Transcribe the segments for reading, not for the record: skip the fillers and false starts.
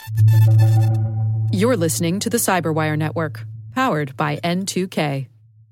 You're listening to the Cyberwire Network, powered by N2K.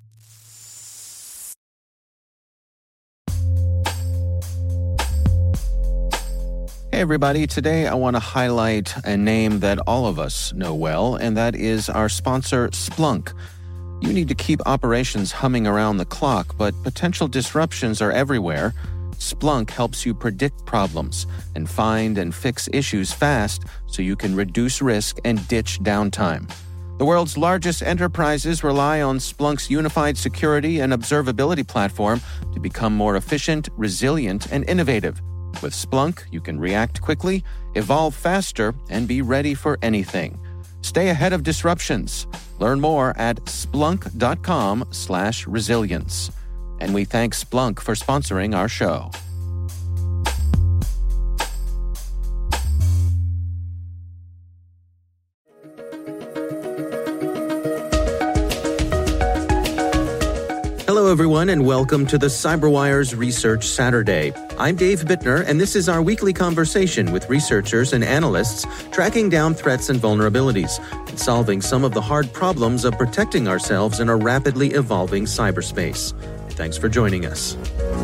Hey everybody, today I want to highlight a name that all of us know well, and that is our sponsor, Splunk. You need to keep operations humming around the clock, but potential disruptions are everywhere. Splunk helps you predict problems and find and fix issues fast so you can reduce risk and ditch downtime. The world's largest enterprises rely on Splunk's unified security and observability platform to become more efficient, resilient, and innovative. With Splunk, you can react quickly, evolve faster, and be ready for anything. Stay ahead of disruptions. Learn more at splunk.com/resilience. And we thank Splunk for sponsoring our show. Hello, everyone, and welcome to the CyberWire's Research Saturday. I'm Dave Bittner, and this is our weekly conversation with researchers and analysts tracking down threats and vulnerabilities and solving some of the hard problems of protecting ourselves in a rapidly evolving cyberspace. Thanks for joining us.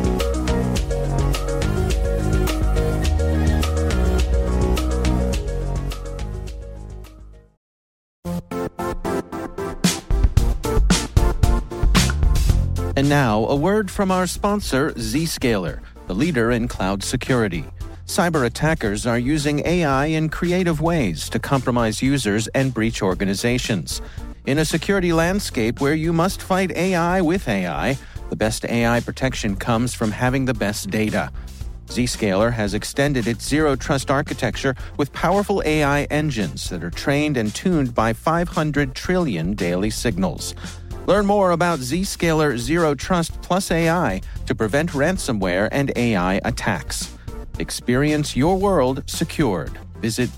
And now, a word from our sponsor, Zscaler, the leader in cloud security. Cyber attackers are using AI in creative ways to compromise users and breach organizations. In a security landscape where you must fight AI with AI, the best AI protection comes from having the best data. Zscaler has extended its zero-trust architecture with powerful AI engines that are trained and tuned by 500 trillion daily signals. Learn more about Zscaler Zero Trust Plus AI to prevent ransomware and AI attacks. Experience your world secured. Visit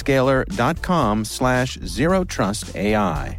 zscaler.com/zerotrustai.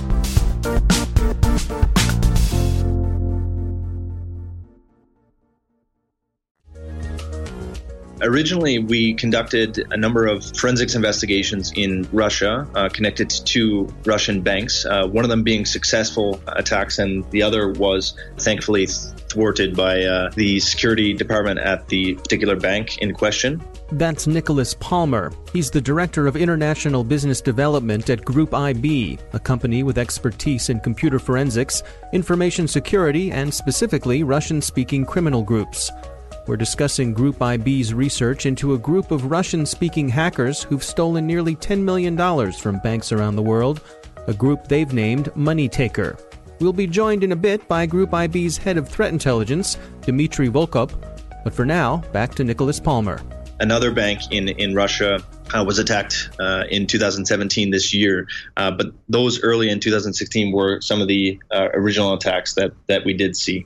Originally, we conducted a number of forensics investigations in Russia connected to two Russian banks, one of them being successful attacks, and the other was thankfully thwarted by the security department at the particular bank in question. That's Nicholas Palmer. He's the Director of International Business Development at Group IB, a company with expertise in computer forensics, information security, and specifically Russian-speaking criminal groups. We're discussing Group IB's research into a group of Russian-speaking hackers who've stolen nearly $10 million from banks around the world, a group they've named MoneyTaker. We'll be joined in a bit by Group IB's head of threat intelligence, Dmitry Volkov. But for now, back to Nicholas Palmer. Another bank in Russia was attacked in 2017 this year, but those early in 2016 were some of the original attacks that we did see.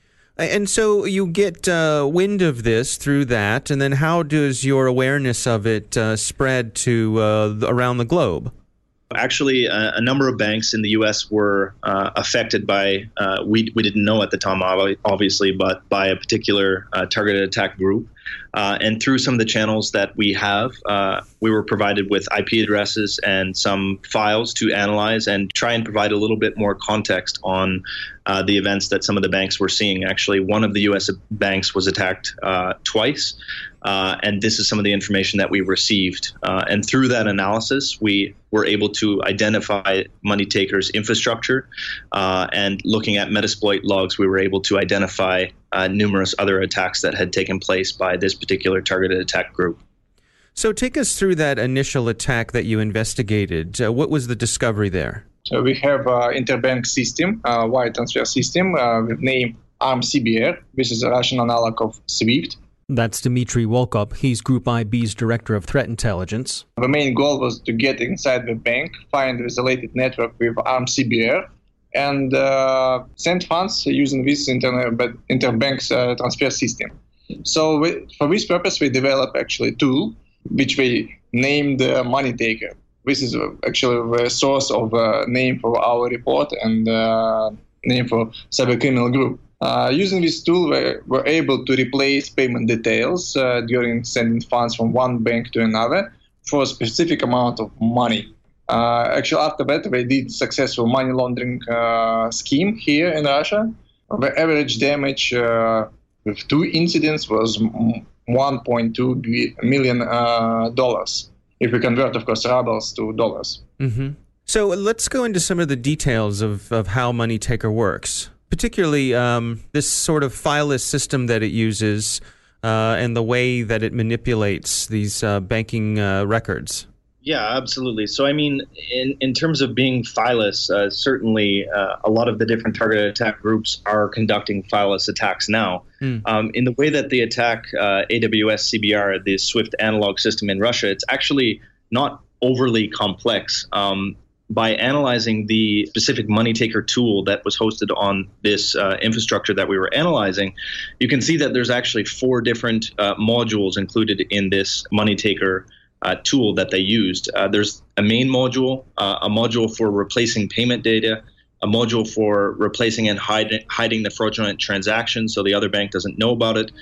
And so you get wind of this through that, and then how does your awareness of it spread to around the globe? Actually, a number of banks in the U.S. were affected by, we didn't know at the time, obviously, but by a particular targeted attack group. And through some of the channels that we have, we were provided with IP addresses and some files to analyze and try and provide a little bit more context on the events that some of the banks were seeing. Actually, one of the U.S. banks was attacked twice, and this is some of the information that we received. And through that analysis, we were able to identify MoneyTaker's infrastructure, and looking at Metasploit logs, we were able to identify numerous other attacks that had taken place by this particular targeted attack group. So take us through that initial attack that you investigated. What was the discovery there? So we have interbank system, wire transfer system with name ARM-CBR. This is a Russian analog of SWIFT. That's Dmitry Volkov. He's Group IB's Director of Threat Intelligence. The main goal was to get inside the bank, find the related network with ARM-CBR, and send funds using this interbank transfer system. So for this purpose, we developed actually a tool which we named MoneyTaker. This is actually the source of name for our report and name for cybercriminal group. Using this tool, we were able to replace payment details during sending funds from one bank to another for a specific amount of money. Actually, after that, they did successful money laundering scheme here in Russia. The average damage with 2 incidents was $1.2 million, if we convert, of course, rubles to dollars. Mm-hmm. So let's go into some of the details of how MoneyTaker works, particularly this sort of fileless system that it uses and the way that it manipulates these banking records. Yeah, absolutely. So, I mean, in terms of being fileless, certainly a lot of the different targeted attack groups are conducting fileless attacks now. In the way that they attack AWS CBR, the SWIFT analog system in Russia, it's actually not overly complex. By analyzing the specific MoneyTaker tool that was hosted on this infrastructure that we were analyzing, you can see that there's actually 4 different modules included in this MoneyTaker tool that they used. There's a main module, a module for replacing payment data, a module for replacing and hiding the fraudulent transaction so the other bank doesn't know about it.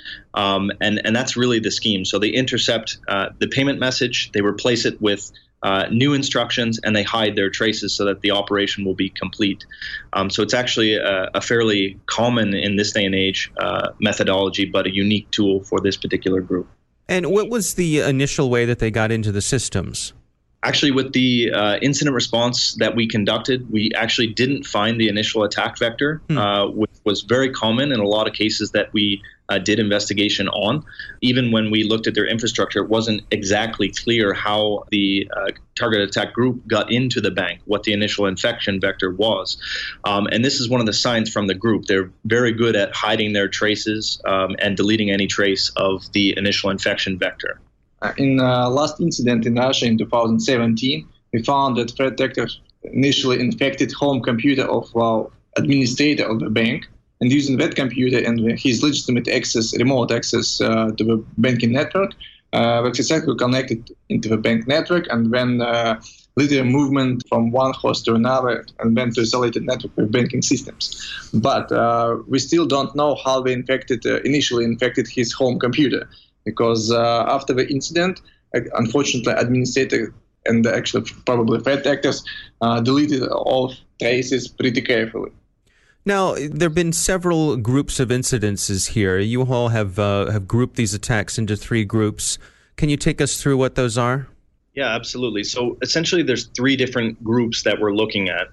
And that's really the scheme. So they intercept the payment message, they replace it with new instructions, and they hide their traces so that the operation will be complete. So it's actually a fairly common in this day and age methodology, but a unique tool for this particular group. And what was the initial way that they got into the systems? Actually, with the incident response that we conducted, we actually didn't find the initial attack vector, which was very common in a lot of cases that we did investigation on. Even when we looked at their infrastructure, it wasn't exactly clear how the targeted attack group got into the bank, what the initial infection vector was. And this is one of the signs from the group. They're very good at hiding their traces and deleting any trace of the initial infection vector. In last incident in Russia in 2017, we found that threat actors initially infected home computer of administrator of the bank, and using that computer and his legitimate access, remote access to the banking network, the successfully connected into the bank network, and then later movement from one host to another, and then to isolated network with banking systems. But we still don't know how they initially infected his home computer. Because after the incident, unfortunately, administrator and actually probably threat actors deleted all traces pretty carefully. Now, there have been several groups of incidences here. You all have grouped these attacks into 3 groups. Can you take us through what those are? Yeah, absolutely. So essentially, there's 3 different groups that we're looking at.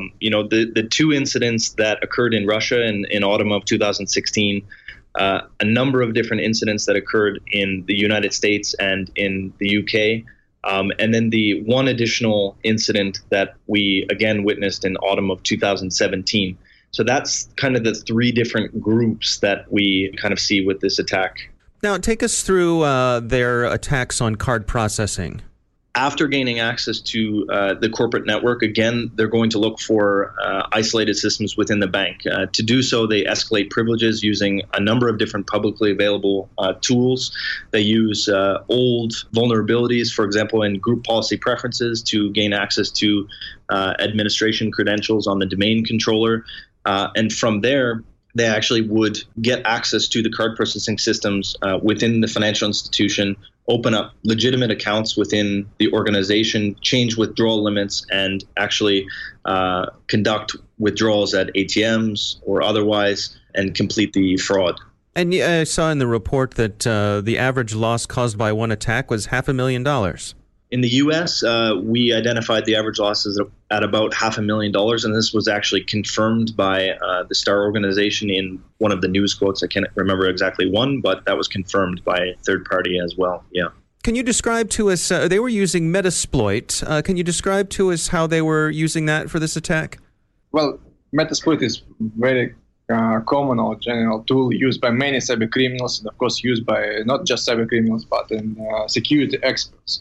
The 2 incidents that occurred in Russia in autumn of 2016. A number of different incidents that occurred in the United States and in the UK, and then the 1 additional incident that we again witnessed in autumn of 2017. So that's kind of the 3 different groups that we kind of see with this attack. Now, take us through their attacks on card processing. After gaining access to the corporate network, again, they're going to look for isolated systems within the bank. To do so, they escalate privileges using a number of different publicly available tools. They use old vulnerabilities, for example, in group policy preferences to gain access to administration credentials on the domain controller. And from there, they actually would get access to the card processing systems within the financial institution, open up legitimate accounts within the organization, change withdrawal limits, and actually conduct withdrawals at ATMs or otherwise and complete the fraud. And I saw in the report that the average loss caused by one attack was $500,000. In the U.S., we identified the average losses at about $500,000, and this was actually confirmed by the STAR organization in one of the news quotes. I can't remember exactly one, but that was confirmed by a third party as well. Yeah. Can you describe to us, they were using Metasploit. Can you describe to us how they were using that for this attack? Well, Metasploit is very common or general tool used by many cyber criminals, and of course used by not just cyber criminals, but security experts.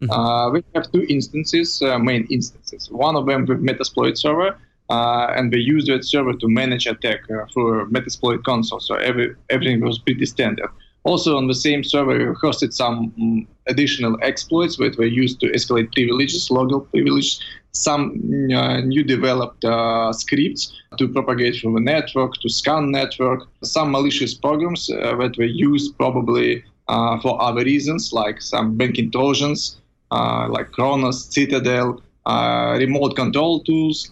We have 2 instances, main instances. One of them with Metasploit server, and we use that server to manage attack through Metasploit console. So everything was pretty standard. Also on the same server, we hosted some additional exploits that were used to escalate privileges, local privileges, some new developed scripts to propagate through the network, to scan network, some malicious programs that were used probably for other reasons, like some banking trojans, like Kronos, Citadel, remote control tools,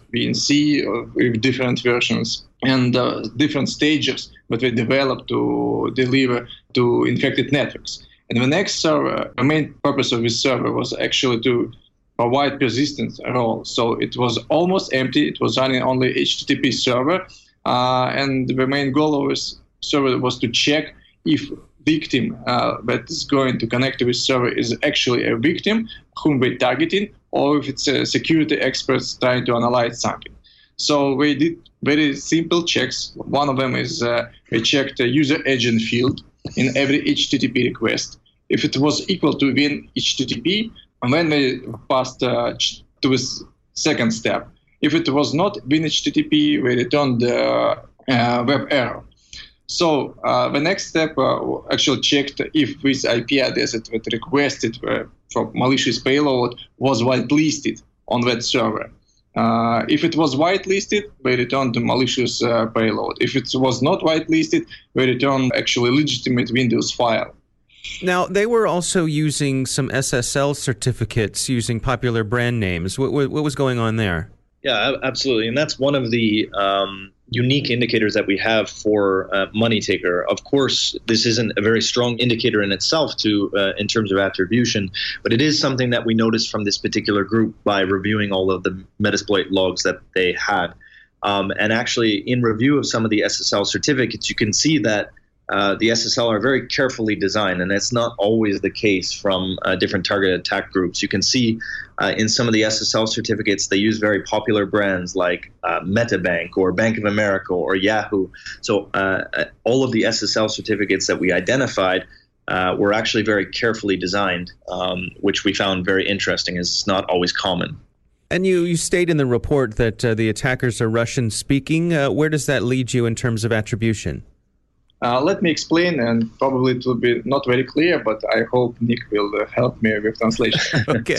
VNC with different versions and different stages that we developed to deliver to infected networks. And the next server, the main purpose of this server was actually to provide persistence role. So it was almost empty. It was running only HTTP server. And the main goal of this server was to check if victim that is going to connect to this server is actually a victim whom we're targeting, or if it's a security experts trying to analyze something. So we did very simple checks. One of them is we checked the user agent field in every HTTP request. If it was equal to win HTTP, and then we passed to the second step. If it was not win HTTP, we returned the web error. So the next step actually checked if this IP address that requested for malicious payload was whitelisted on that server. If it was whitelisted, we returned the malicious payload. If it was not whitelisted, we returned actually legitimate Windows file. Now, they were also using some SSL certificates using popular brand names. What was going on there? Yeah, absolutely. And that's one of the unique indicators that we have for MoneyTaker. Of course, this isn't a very strong indicator in itself in terms of attribution, but it is something that we noticed from this particular group by reviewing all of the Metasploit logs that they had. And actually, in review of some of the SSL certificates, you can see that the SSL are very carefully designed, and that's not always the case from different targeted attack groups. You can see in some of the SSL certificates, they use very popular brands like MetaBank or Bank of America or Yahoo. So all of the SSL certificates that we identified were actually very carefully designed, which we found very interesting. It's not always common. And you state in the report that the attackers are Russian-speaking. Where does that lead you in terms of attribution? Let me explain, and probably it will be not very clear, but I hope Nick will help me with translation. Okay.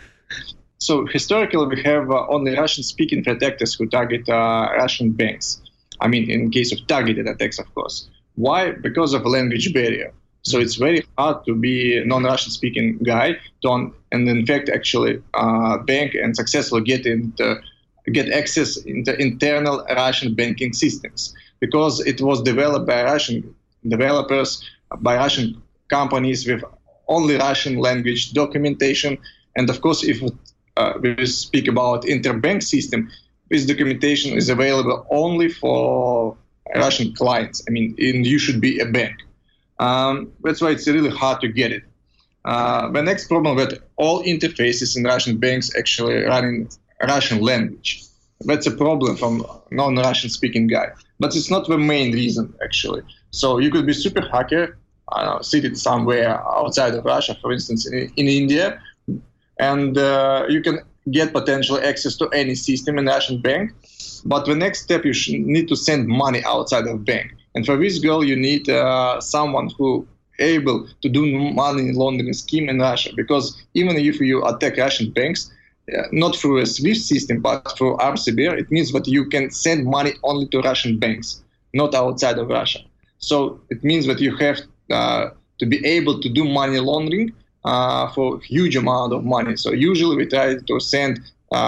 So historically, we have only Russian-speaking threat actors who target Russian banks. I mean, in case of targeted attacks, of course. Why? Because of a language barrier. So it's very hard to be a non-Russian speaking guy and in fact actually bank and successfully get access into internal Russian banking systems, because it was developed by Russian developers, by Russian companies with only Russian language documentation. And of course, if we speak about interbank system, this documentation is available only for Russian clients. I mean, you should be a bank. That's why it's really hard to get it. The next problem that all interfaces in Russian banks actually run in Russian language. That's a problem from non-Russian speaking guy. But it's not the main reason, actually. So you could be super hacker, seated somewhere outside of Russia, for instance, in India, and you can get potential access to any system in Russian bank. But the next step, you need to send money outside of bank. And for this goal, you need someone who able to do money laundering scheme in Russia. Because even if you attack Russian banks, not through a SWIFT system, but through RCBR, it means that you can send money only to Russian banks, not outside of Russia. So it means that you have to be able to do money laundering for a huge amount of money. So usually we try to send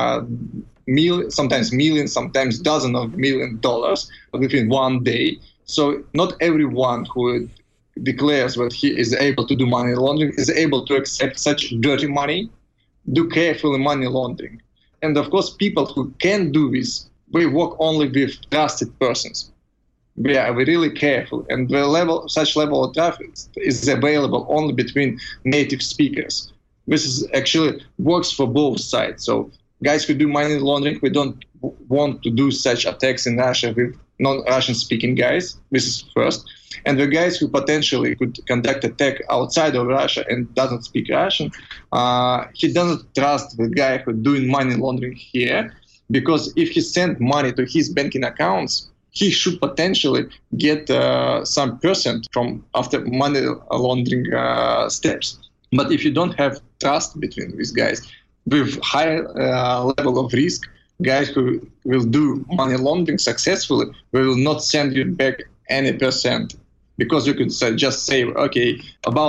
sometimes millions, sometimes dozens of $1 million within 1 day. So not everyone who declares that he is able to do money laundering is able to accept such dirty money, do carefully money laundering. And of course, people who can do this, we work only with trusted persons. We are really careful, and such level of traffic is available only between native speakers. This is actually works for both sides. So guys who do money laundering, we don't want to do such attacks in Russia with non-Russian speaking guys. This is first. And the guys who potentially could conduct attack outside of Russia and doesn't speak Russian, he doesn't trust the guy who's doing money laundering here, because if he sends money to his banking accounts, he should potentially get some percent from after money laundering steps. But if you don't have trust between these guys, with high level of risk, guys who will do money laundering successfully will not send you back any percent, because you could just say, okay, about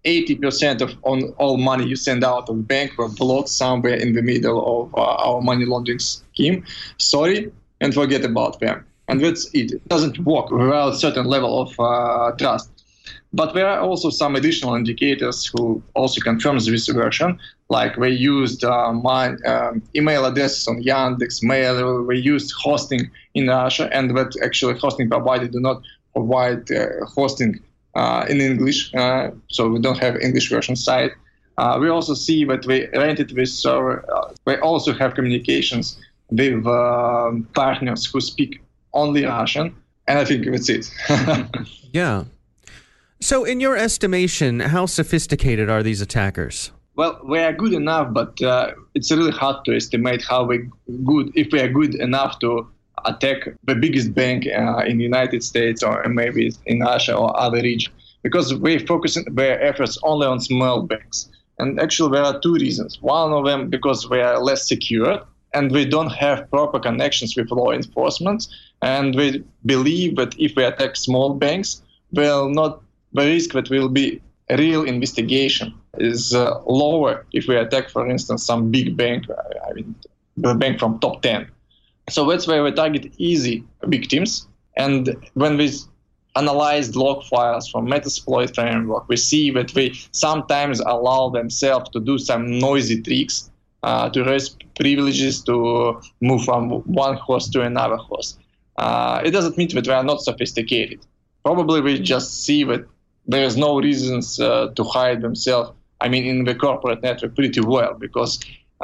80% of all money you send out of bank were blocked somewhere in the middle of our money laundering scheme. Sorry, and forget about them. And that's it. It doesn't work without a certain level of trust. But there are also some additional indicators who also confirms this version, like they used email addresses on Yandex, Mail, they used hosting in Russia, and that actually hosting provider do not provide hosting in English, so we don't have English version site. We also see that they rented this server. They also have communications with partners who speak only Russian, and I think that's it. Yeah. So in your estimation, how sophisticated are these attackers? Well, we are good enough, but it's really hard to estimate if we are good enough to attack the biggest bank in the United States or maybe in Russia or other region, because we focus their efforts only on small banks. And actually there are two reasons. One of them because we are less secure and we don't have proper connections with law enforcement. And we believe that if we attack small banks, the risk that will be a real investigation is lower if we attack, for instance, some big bank, the bank from top 10. So that's why we target easy victims. And when we analyze log files from Metasploit framework, we see that they sometimes allow themselves to do some noisy tricks, to raise privileges, to move from one host to another host. It doesn't mean that we are not sophisticated. Probably we just see that there is no reasons to hide themselves, in the corporate network pretty well, because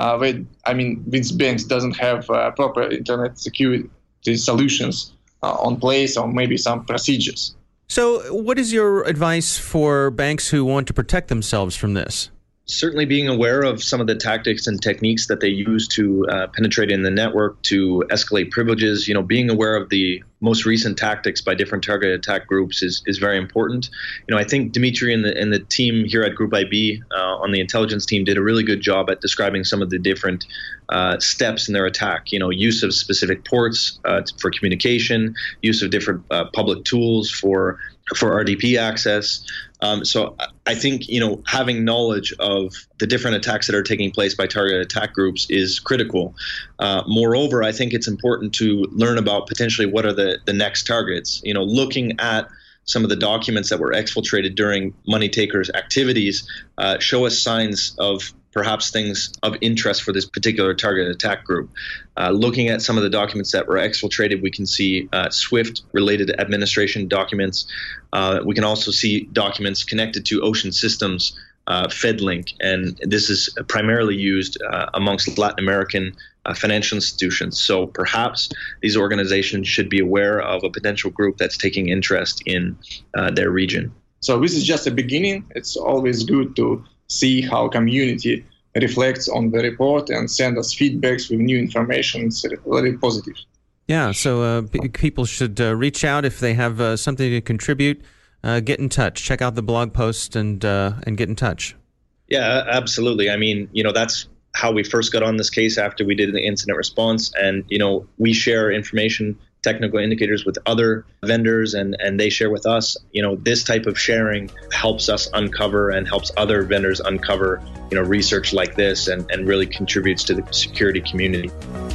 these banks doesn't have proper internet security solutions on place or maybe some procedures. So what is your advice for banks who want to protect themselves from this? Certainly being aware of some of the tactics and techniques that they use to penetrate in the network, to escalate privileges, being aware of the most recent tactics by different targeted attack groups is very important. I think Dmitry and the team here at Group IB on the intelligence team did a really good job at describing some of the different steps in their attack. Use of specific ports for communication, use of different public tools for RDP access. So I think, having knowledge of the different attacks that are taking place by targeted attack groups is critical. Moreover, I think it's important to learn about potentially what are the next targets. Looking at some of the documents that were exfiltrated during money takers' activities show us signs of perhaps things of interest for this particular targeted attack group. Looking at some of the documents that were exfiltrated, we can see SWIFT-related administration documents. We can also see documents connected to Ocean Systems, FedLink, and this is primarily used amongst Latin American financial institutions. So perhaps these organizations should be aware of a potential group that's taking interest in their region. So this is just a beginning. It's always good to see how community reflects on the report and send us feedbacks with new information. It's very positive. Yeah, so people should reach out if they have something to contribute. Get in touch. Check out the blog post and get in touch. Yeah, absolutely. That's how we first got on this case after we did the incident response. And, we share information, technical indicators with other vendors, and they share with us. This type of sharing helps us uncover and helps other vendors uncover, research like this and really contributes to the security community.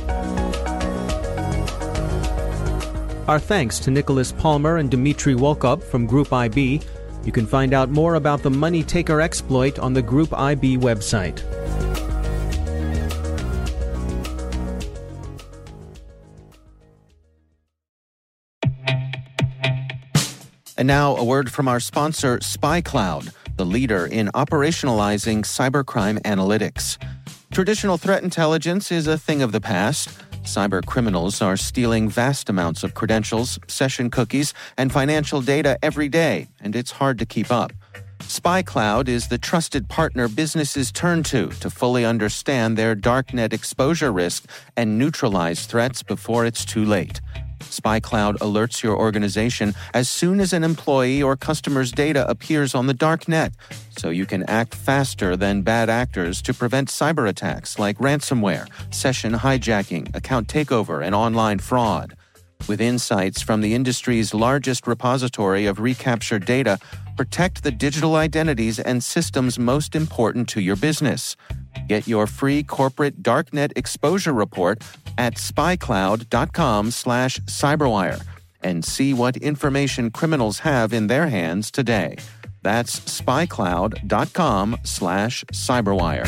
Our thanks to Nicholas Palmer and Dmitry Volkov from Group IB. You can find out more about the money taker exploit on the Group IB website. And now a word from our sponsor, SpyCloud, the leader in operationalizing cybercrime analytics. Traditional threat intelligence is a thing of the past. Cyber criminals are stealing vast amounts of credentials, session cookies, and financial data every day, and it's hard to keep up. SpyCloud is the trusted partner businesses turn to fully understand their darknet exposure risk and neutralize threats before it's too late. SpyCloud alerts your organization as soon as an employee or customer's data appears on the dark net, so you can act faster than bad actors to prevent cyber attacks like ransomware, session hijacking, account takeover, and online fraud. With insights from the industry's largest repository of recaptured data, Protect the digital identities and systems most important to your business. Get your free corporate darknet exposure report at spycloud.com/cyberwire and see what information criminals have in their hands today. That's spycloud.com/cyberwire.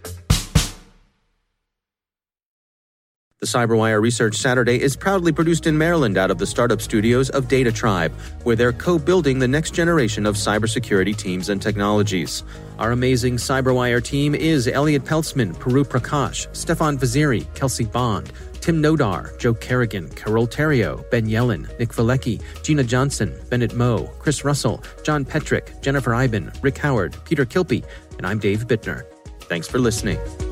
The CyberWire Research Saturday is proudly produced in Maryland out of the startup studios of Data Tribe, where they're co-building the next generation of cybersecurity teams and technologies. Our amazing CyberWire team is Elliot Peltzman, Puru Prakash, Stefan Vaziri, Kelsey Bond, Tim Nodar, Joe Kerrigan, Carol Terrio, Ben Yellen, Nick Valecki, Gina Johnson, Bennett Moe, Chris Russell, John Petrick, Jennifer Iben, Rick Howard, Peter Kilpie, and I'm Dave Bittner. Thanks for listening.